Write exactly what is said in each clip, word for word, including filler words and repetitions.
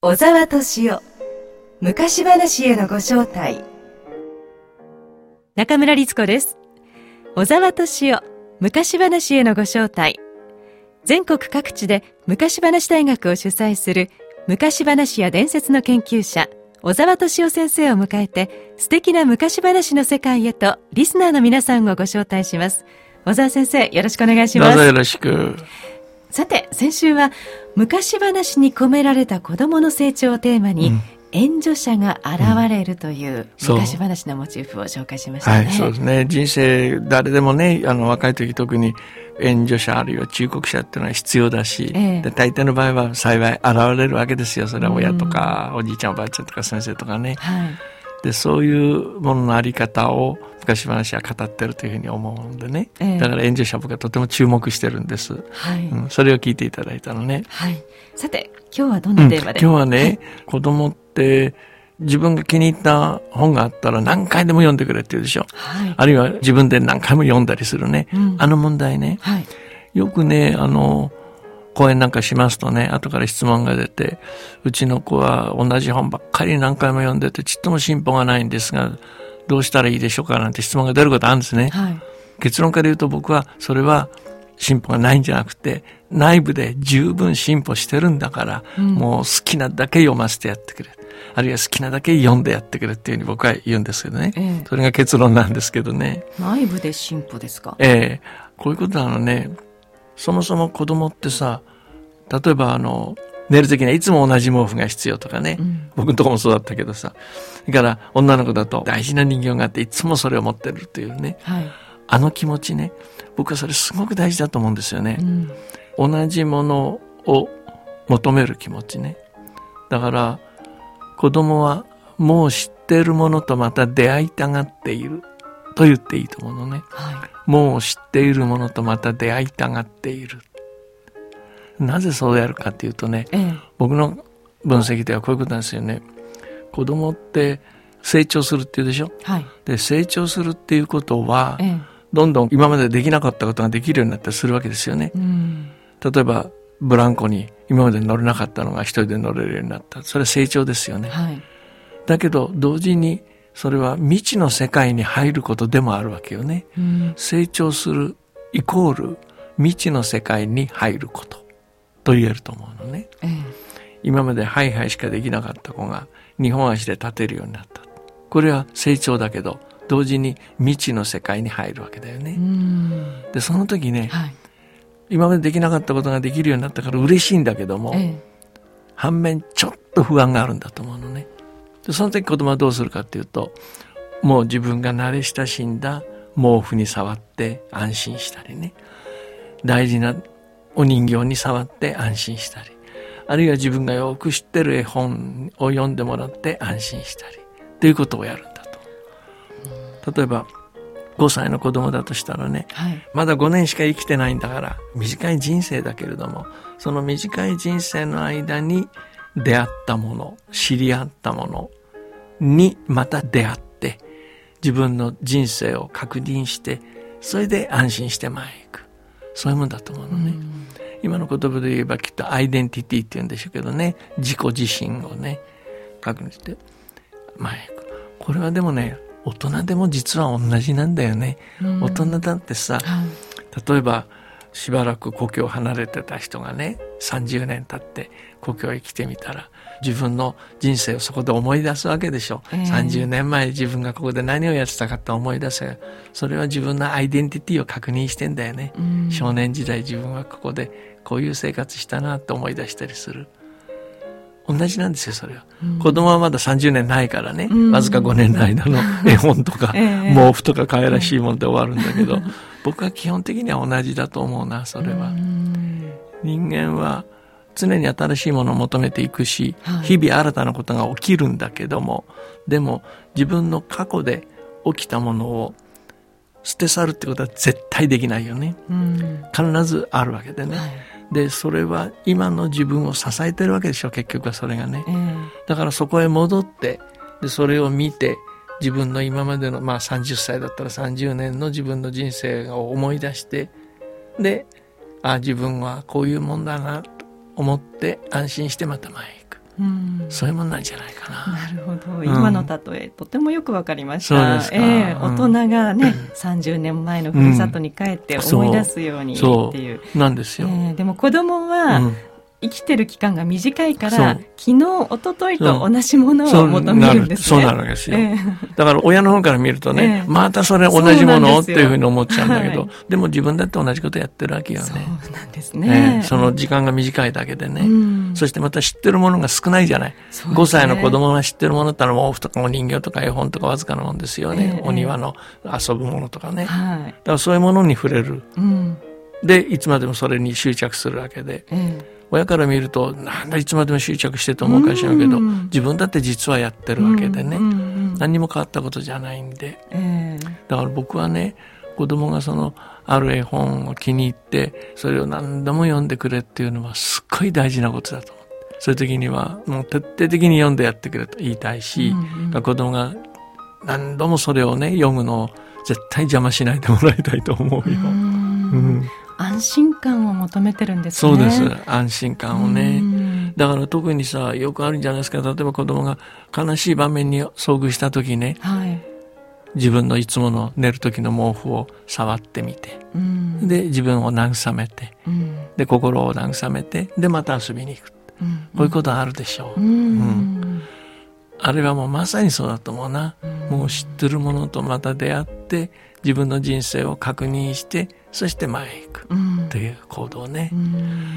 小沢敏夫昔話へのご招待。 中村律子です。小沢敏夫昔話へのご招待。全国各地で昔話大学を主催する昔話や伝説の研究者小沢敏夫先生を迎えて、素敵な昔話の世界へとリスナーの皆さんをご招待します。小沢先生、よろしくお願いします。 どうぞよろしく。 さて、先週は昔話に込められた子どもの成長をテーマに、うん、援助者が現れるという昔話のモチーフを紹介しましたね。 はい、そうですね。人生誰でもね、あの若い時特に援助者あるいは忠告者っていうのは必要だし、ええ、で大抵の場合は幸い現れるわけですよ。それは親とか、うん、おじいちゃんおばあちゃんとか先生とかね、はい、でそういうもののあり方を昔話は語ってるというふうに思うんでね、ええ、だから援助者僕はとても注目してるんです、はいうん、それを聞いていただいたのね、 はい、さて今日はどんなテーマで、 うん、今日はね、はい、子供って自分が気に入った本があったら何回でも読んでくれって言うでしょ、はい、あるいは自分で何回も読んだりするね、うん、あの問題ね、はい、よくねあの講演なんかしますとね、後から質問が出て、うちの子は同じ本ばっかり何回も読んでてちっとも進歩がないんですがどうしたらいいでしょうかなんて質問が出ることあるんですね、はい、結論から言うと僕はそれは進歩がないんじゃなくて内部で十分進歩してるんだから、うん、もう好きなだけ読ませてやってくれ、あるいは好きなだけ読んでやってくれっていうふうに僕は言うんですけどね、ええ、それが結論なんですけどね。 内部で進歩ですか。 ええ、こういうことなのね。そもそも子供ってさ、例えばあの寝るときにはいつも同じ毛布が必要とかね、うん、僕のとこもそうだったけどさ、だから女の子だと大事な人形があっていつもそれを持ってるというね、はい、あの気持ちね、僕はそれすごく大事だと思うんですよね、うん、同じものを求める気持ちね。だから子供はもう知っているものとまた出会いたがっていると言っていいと思うのね、はい、もう知っているものとまた出会いたがっている。なぜそうやるかっていうとね、ええ、僕の分析ではこういうことなんですよね。子供って成長するっていうでしょ、はい、で成長するっていうことは、ええ、どんどん今までできなかったことができるようになったりするわけですよね、うん、例えばブランコに今まで乗れなかったのが一人で乗れるようになった。それは成長ですよね、はい、だけど同時にそれは未知の世界に入ることでもあるわけよね、うん、成長するイコール未知の世界に入ることと言えると思うのね、ええ、今までハイハイしかできなかった子が二本足で立てるようになった。これは成長だけど同時に未知の世界に入るわけだよね。うん、でその時ね、はい、今までできなかったことができるようになったから嬉しいんだけども、ええ、反面ちょっと不安があるんだと思うのね。でその時子供はどうするかっていうと、もう自分が慣れ親しんだ毛布に触って安心したりね、大事なお人形に触って安心したり、あるいは自分がよく知ってる絵本を読んでもらって安心したりということをやるんだと。例えばごさいの子供だとしたらね、はい、まだごねんしか生きてないんだから短い人生だけれども、その短い人生の間に出会ったもの、知り合ったものにまた出会って自分の人生を確認して、それで安心して前へ行く、そういうもんだと思うのね。今の言葉で言えばきっとアイデンティティって言うんでしょうけどね、自己自身をね確認して前へ行く。これはでもね、大人でも実は同じなんだよね、うん、大人だってさ、はい、例えばしばらく故郷を離れてた人がねさんじゅうねん経って故郷へ来てみたら自分の人生をそこで思い出すわけでしょ、えー、さんじゅうねんまえ自分がここで何をやってたかって思い出せ、それは自分のアイデンティティを確認してんだよね、うん、少年時代自分はここでこういう生活したなと思い出したりする。同じなんですよそれは、うん、子供はまださんじゅうねんないからね、うん、わずかごねんの間の絵本とか、えー、毛布とか可愛らしいもんで終わるんだけど、僕は基本的には同じだと思うな。それは、うん、人間は常に新しいものを求めていくし、はい、日々新たなことが起きるんだけども、でも自分の過去で起きたものを捨て去るってことは絶対できないよね、うん、必ずあるわけでね、はい、でそれは今の自分を支えてるわけでしょ、結局はそれがね、えー、だからそこへ戻ってでそれを見て自分の今までの、まあ、さんじゅっさいだったらさんじゅうねんの自分の人生を思い出して、であ自分はこういうもんだなと思って安心してまた前へ行く、 うん、 そういうもんなんじゃないかな。 なるほど、今の例え、うん、とてもよくわかりました。 そうですか、 えー、大人がね、うん、さんじゅうねんまえのふるさとに帰って思い出すようにっていう、 そうそうなんですよ、 えー、でも子供は、うん、生きてる期間が短いから昨日一昨日と同じものを求めるんですね。 そうなるんですよ、えー、だから親の方から見るとね、えー、またそれ同じものっていうふうに思っちゃうんだけど、はい、でも自分だって同じことやってるわけよね。 そうなんですね、 えー、その時間が短いだけでね、うん、そしてまた知ってるものが少ないじゃない、ね、ごさいの子供が知ってるものってのは毛布とかお人形とか絵本とかわずかなもんですよね、えー、お庭の遊ぶものとかね、はい、だからそういうものに触れる、うん、でいつまでもそれに執着するわけで、えー親から見るとなんだいつまでも執着してと思うかもしれないけど、自分だって実はやってるわけでね、うんうんうん、何にも変わったことじゃないんで、えー、だから僕はね、子供がそのある絵本を気に入ってそれを何度も読んでくれっていうのはすっごい大事なことだと思って、そういう時にはもう徹底的に読んでやってくれと言いたいし、うんうん、子供が何度もそれをね読むのを絶対邪魔しないでもらいたいと思うよ。うん、うん安心感を求めてるんですね。 そうです、安心感をね。だから特にさ、よくあるんじゃないですか、例えば子供が悲しい場面に遭遇した時ね、はい、自分のいつもの寝る時の毛布を触ってみて、うん、で自分を慰めて、うん、で心を慰めて、でまた遊びに行く、うん、こういうことあるでしょう、うんうん、あれはもうまさにそうだと思うな、うん、もう知ってるものとまた出会って自分の人生を確認して、そして前へ行くという行動ね、うん、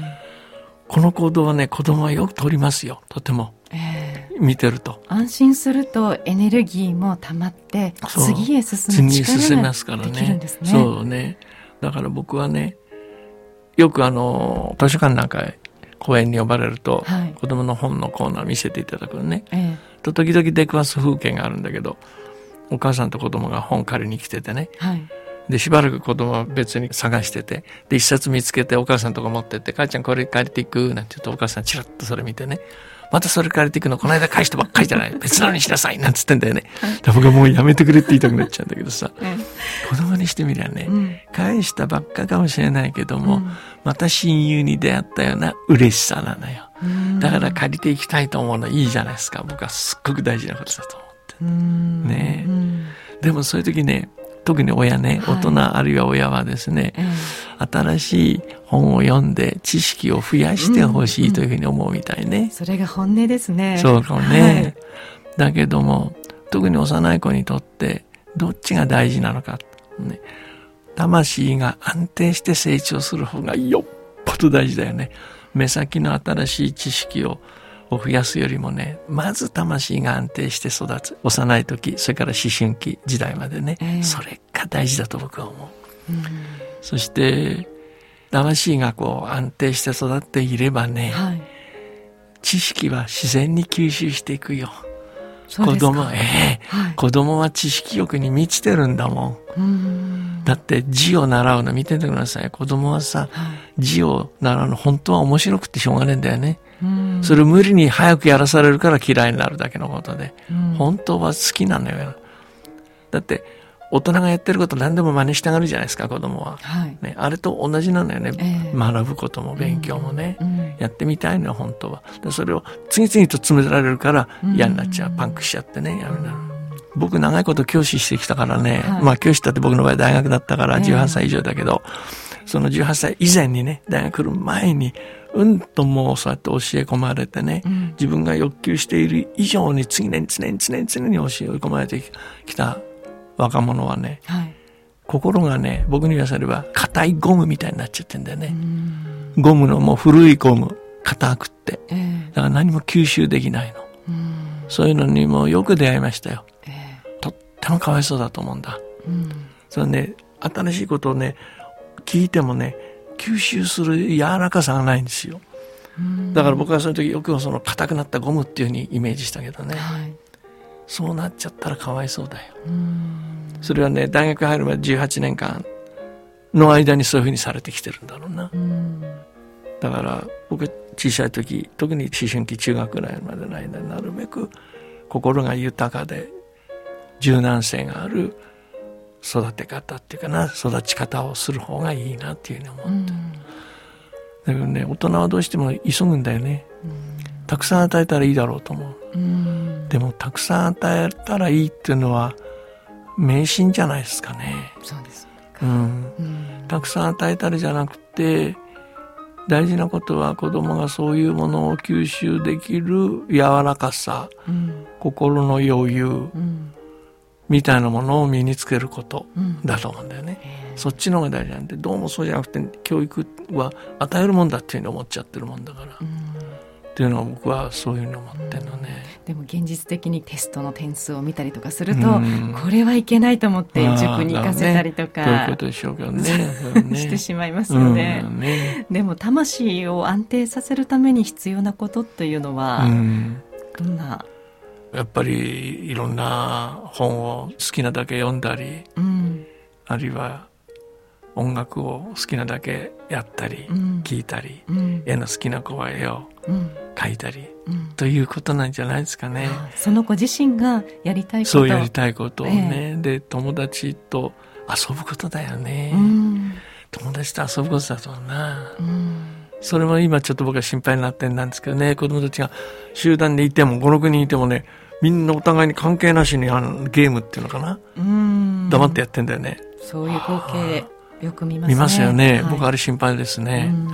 この行動はね子供はよく取りますよ、とても、えー、見てると安心するとエネルギーも溜まって次へ進む力ができるんですね。 そうね、だから僕はねよくあの図書館なんか公園に呼ばれると、はい、子供の本のコーナー見せていただくのね、えー、と時々出くわす風景があるんだけど、お母さんと子供が本借りに来ててね、はい、でしばらく子供は別に探してて、で一冊見つけてお母さんとか持ってって、母ちゃんこれ借りていくなんて言うと、お母さんチラッとそれ見てね、またそれ借りていくのこの間返したばっかりじゃない別なのにしなさいなんつってんだよね、で僕はもうやめてくれって言いたくなっちゃうんだけどさ、うん、子供にしてみりゃね、うん、返したばっかかもしれないけども、うん、また親友に出会ったような嬉しさなのよ、うん、だから借りていきたいと思うのいいじゃないですか。僕はすっごく大事なことだと思って、うん、ねえ、うん、でもそういう時ね、特に親ね、大人、はい、あるいは親はですね、うん、新しい本を読んで知識を増やしてほしいというふうに思うみたいね、うんうん、 それが本音ですね。 そうかもね、はい、だけども特に幼い子にとってどっちが大事なのか、ね、魂が安定して成長する方がよっぽど大事だよね。目先の新しい知識をを増やすよりもね、まず魂が安定して育つ、幼い時、それから思春期時代までね、えー、それが大事だと僕は思う、うん、そして魂がこう安定して育っていればね、はい、知識は自然に吸収していくよ。子供、ええーはい、子供は知識欲に満ちてるんだもん。うん、だって字を習うの見ててください。子供はさ、はい、字を習うの本当は面白くてしょうがねえんだよね。うん、それを無理に早くやらされるから嫌いになるだけのことで、うん、本当は好きなのよ。だって大人がやってること何でも真似したがるじゃないですか、子供は、はいね、あれと同じなのよね、えー、学ぶことも勉強もね、うんうん、やってみたいのよ本当は。でそれを次々と詰められるから嫌になっちゃう、うん、パンクしちゃってね、やめなる。僕長いこと教師してきたからね、はい、まあ教師だって僕の場合大学だったからじゅうはっさい以上だけど、えー、そのじゅうはっさい以前にね、大学来る前にうんともうそうやって教え込まれてね、うん、自分が欲求している以上に常に常に常に常に教え込まれてきた若者はね、はい、心がね、僕に言わせれば硬いゴムみたいになっちゃってんだよね。ゴムのもう古いゴム、硬くって、えー、だから何も吸収できないの。そういうのにもよく出会いましたよ、えー、とってもかわいそうだと思うんだ。うんそれね、新しいことをね聞いてもね吸収する柔らかさがないんですよ。だから僕はその時よくその硬くなったゴムっていう風にイメージしたけどね、はい、そうなっちゃったらかわいそうだよ。うんそれはね、大学入るまでじゅうはちねんかんの間にそういう風にされてきてるんだろうな。うんだから僕小さい時、特に思春期中学ぐらいまでの間になるべく心が豊かで柔軟性がある育て方っていうかな、育ち方をする方がいいなっていうふうに思って、うん、だけどね、大人はどうしても急ぐんだよね、 たくさん与えたらいいだろうと思う、うん、でもたくさん与えたらいいっていうのは迷信じゃないですかね。 そうですか、うんうん、たくさん与えたらじゃなくて、大事なことは子供がそういうものを吸収できる柔らかさ、うん、心の余裕、うんみたいなものを身につけることだと思うんだよね、うん、そっちの方が大事なんで、どうもそうじゃなくて教育は与えるもんだっていうふうに思っちゃってるもんだから、うん、っていうのは僕はそういうのを思ってるのね、 うん、でも現実的にテストの点数を見たりとかすると、うん、これはいけないと思って塾に行かせたりとか、 そういうことでしょうけどねしてしまいますよね、うん、ね。でも魂を安定させるために必要なことっていうのは、うん、どんなやっぱりいろんな本を好きなだけ読んだり、うん、あるいは音楽を好きなだけやったり、うん、聞いたり、うん、絵の好きな子は絵を描いたり、うん、ということなんじゃないですかね。 その子自身がやりたいこと、 そうやりたいことをね、えー、で友達と遊ぶことだよね、うん、友達と遊ぶことだと思うな、うん、それも今ちょっと僕は心配になってるんですけどね。子供たちが集団でいてもご、ろくにんいてもね、みんなお互いに関係なしにあのゲームっていうのかな、うーん、黙ってやってんだよね。 そういう光景よく見ますね。 見ますよね、はい、僕あれ心配ですね。うんうん、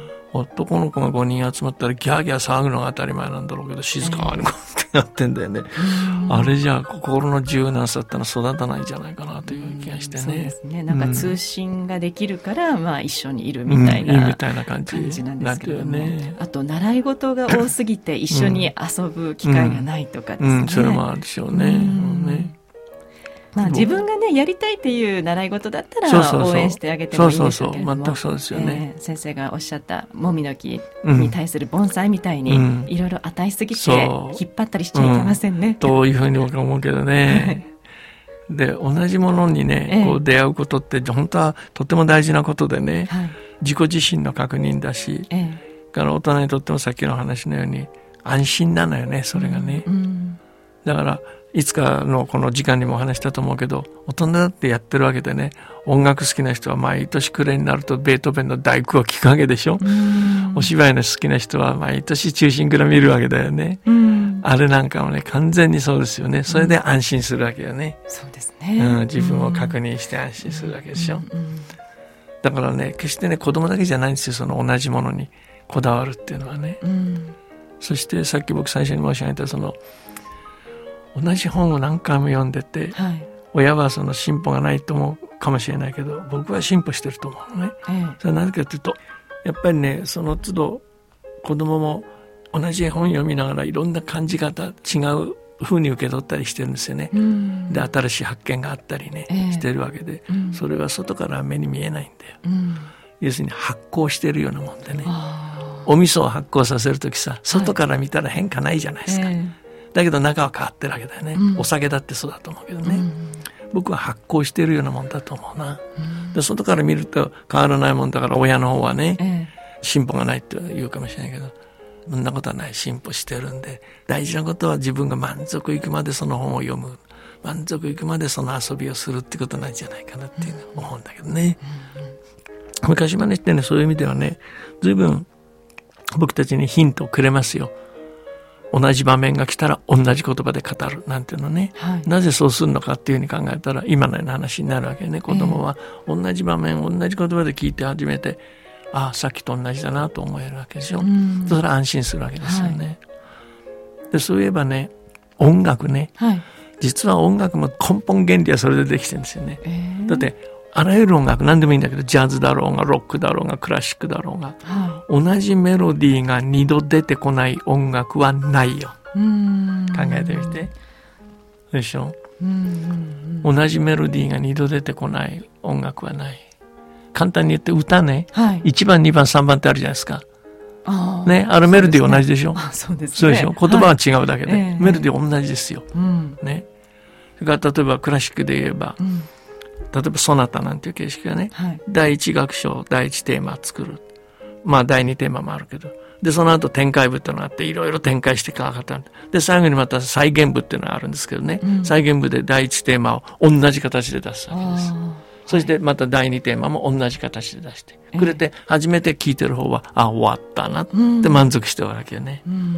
男の子がごにん集まったらギャーギャー騒ぐのが当たり前なんだろうけど、静かにこうってやってんだよね、えー、あれじゃあ心の柔軟さってのは育たないんじゃないかなという気がしてね。そうですね、 なんか通信ができるから、うん、まあ、一緒にいるみたいな、うん、 みたいな感じ感じなんですけども、ね、あと習い事が多すぎて一緒に遊ぶ機会がないとかですね、 うんうん、それもあるでしょうね、うんね。 まあ、自分がねやりたいっていう習い事だったら応援してあげてもいいんですけれども、 そうそうそう、全くそうですよね、 えー、先生がおっしゃったもみの木に対する盆栽みたいにいろいろ与えすぎて引っ張ったりしちゃいけませんね、うん、 というふうに僕は思うけどねで同じものにねこう出会うことって本当はとても大事なことでね、はい、自己自身の確認だし、ええ、から大人にとってもさっきの話のように安心なのよね、それがね、うんうん、だからいつかのこの時間にもお話したと思うけど、大人だってやってるわけでね、音楽好きな人は毎年暮れになるとベートーベンの第九を聴くわけでしょ。お芝居の好きな人は毎年忠臣蔵見るわけだよね。あれなんかもね完全にそうですよね。それで安心するわけよね。 そうですね、 うん、自分を確認して安心するわけでしょ。だからね決してね子供だけじゃないんですよ、その同じものにこだわるっていうのはね。そしてさっき僕最初に申し上げたその同じ本を何回も読んでて、はい、親はその進歩がないと思うかもしれないけど僕は進歩してると思うのね、ええ、それはなぜかというとやっぱりねその都度子供も同じ本読みながらいろんな感じ方違う風に受け取ったりしてるんですよね。で新しい発見があったりね、ええ、してるわけで、うん、それは外から目に見えないんだよ、うん、要するに発酵してるようなもんでね、お味噌を発酵させるときさ外から見たら変化ないじゃないですか、はい、ええだけど中は変わってるわけだよね、うん、お酒だってそうだと思うけどね、うん、僕は発酵してるようなもんだと思うな、うん、で外から見ると変わらないもんだから親の方はね、ええ、進歩がないって言うかもしれないけどそんなことはない、進歩してるんで大事なことは自分が満足いくまでその本を読む、満足いくまでその遊びをするってことなんじゃないかなっていう思うんだけどね、うん、昔話ってねそういう意味ではね随分僕たちにヒントをくれますよ。同じ場面が来たら同じ言葉で語るなんていうのね、はい、なぜそうするのかっていうふうに考えたら今のような話になるわけね。子供は同じ場面同じ言葉で聞いて初めてああさっきと同じだなと思えるわけでしょ。それは安心するわけですよね、はい、でそういえばね音楽ね、はい、実は音楽も根本原理はそれでできてるんですよね、えー、だってあらゆる音楽何でもいいんだけどジャズだろうがロックだろうがクラシックだろうが、はい、同じメロディーが二度出てこない音楽はないよ。うーん考えてみてでしょ。うんうんうん、同じメロディーが二度出てこない音楽はない。簡単に言って歌ね、はい、いちばんにばんさんばんってあるじゃないですか。あ, ね、あれメロディー同じでしょ。 そうですね。 そうでしょ。言葉は違うだけで、はい、メロディー同じですよ、うんね、それから例えばクラシックで言えば、うん例えばソナタなんていう形式がね、はい、第一楽章第一テーマ作る、まあ第二テーマもあるけどでその後展開部っていうのがあっていろいろ展開してかかったで最後にまた再現部っていうのがあるんですけどね、うん、再現部で第一テーマを同じ形で出すわけです。そしてまた第二テーマも同じ形で出してくれて、初めて聴いてる方はあ終わったなって満足してるわけよね、うんうん、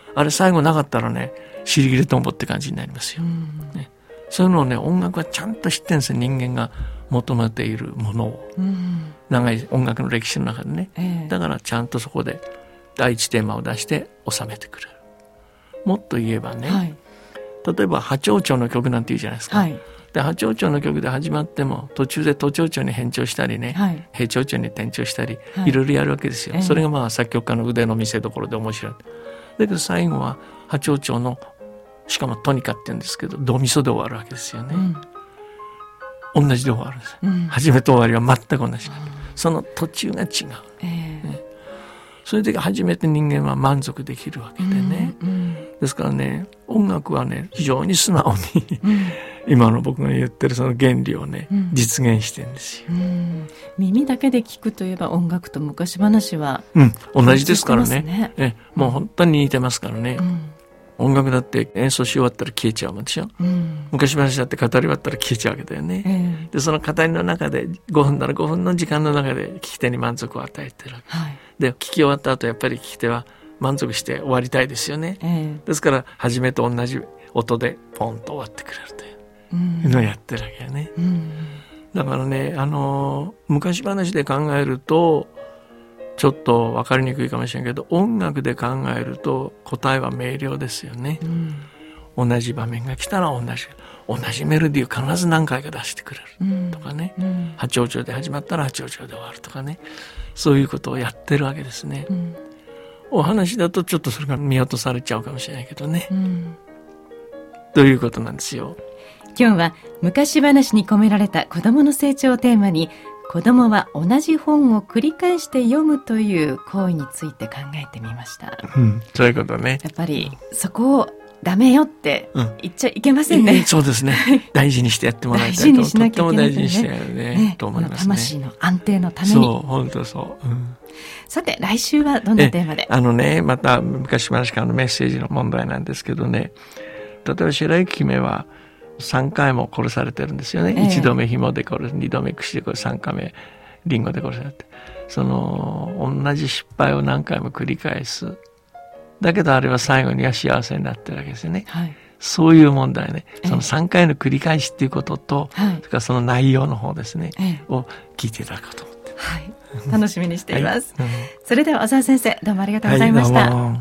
あれ最後なかったらね、尻切れトンボって感じになりますよ、うんね、そういうのをね、音楽はちゃんと知ってるんですよ。人間が求めているものを、うん、長い音楽の歴史の中でね、えー、だからちゃんとそこで第一テーマを出して収めてくれる。もっと言えばね、はい、例えば波長長の曲なんて言うじゃないですか、はい、で波長長の曲で始まっても途中で都長長に変調したりね、はい、平長長に転調したり、はい、いろいろやるわけですよ、えー、それがまあ作曲家の腕の見せ所で面白い。だけど最後は波長長の、しかもトニカって言うんですけど、ドミソで終わるわけですよね、うん、同じで終わるんです、うん、始めと終わりは全く同じ、うん、その途中が違う、えーね、それで初めて人間は満足できるわけでね、うんうん、ですからね、音楽はね、非常に素直に、うん、今の僕が言ってるその原理をね、うん、実現してるんですよ、うん、 耳だけで聞くといえば音楽と昔話は、 うん、同じですからね、えもう本当に似てますからね、うん、音楽だって演奏し終わったら消えちゃうもんでしょ、うん、昔話だって語り終わったら消えちゃうわけだよね、えー、でその語りの中でごふんならごふんの時間の中で聞き手に満足を与えてるわけ、はい、で聞き終わった後やっぱり聞き手は満足して終わりたいですよね、えー、ですから初めと同じ音でポンと終わってくれるというのをやってるわけよね、うん、だからね、あのー、昔話で考えるとちょっと分かりにくいかもしれないけど、音楽で考えると答えは明瞭ですよね、うん、同じ場面が来たら同じ同じメロディーを必ず何回か出してくれるとかね、うんうん、波長長で始まったら波長長で終わるとかね、そういうことをやってるわけですね、うん、お話だとちょっとそれが見落とされちゃうかもしれないけどね、うん、ということなんですよ。 今日は昔話に込められた子どもの成長をテーマに、子どもは同じ本を繰り返して読むという行為について考えてみました、 うん、そういうことね。 やっぱりそこをダメよって言っちゃいけませんね、うん、 そうですね大事にしてやってもらいたいと、大事にしなきゃいけない、ね、とっても大事にしてやるね、ねと思いますね。 魂の安定のために。 そう、本当そう、うん、 さて来週はどんなテーマで。 あのね、また昔話からのメッセージの問題なんですけどね、例えば白雪姫はさんかいも殺されてるんですよね、えー、いちどめ紐で殺す、にどめ串で殺す、さんかいめリンゴで殺されて、その同じ失敗を何回も繰り返す。だけどあれは最後には幸せになってるわけですよね、はい、そういう問題ね、そのさんかいの繰り返しっていうことと、はい、それからその内容の方ですね、えー、を聞いていただこうと思って、 はい、楽しみにしています、はい、うん、それでは小沢先生、どうもありがとうございました、はい、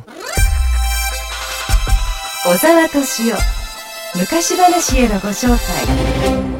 小沢敏夫、昔話へのご招待。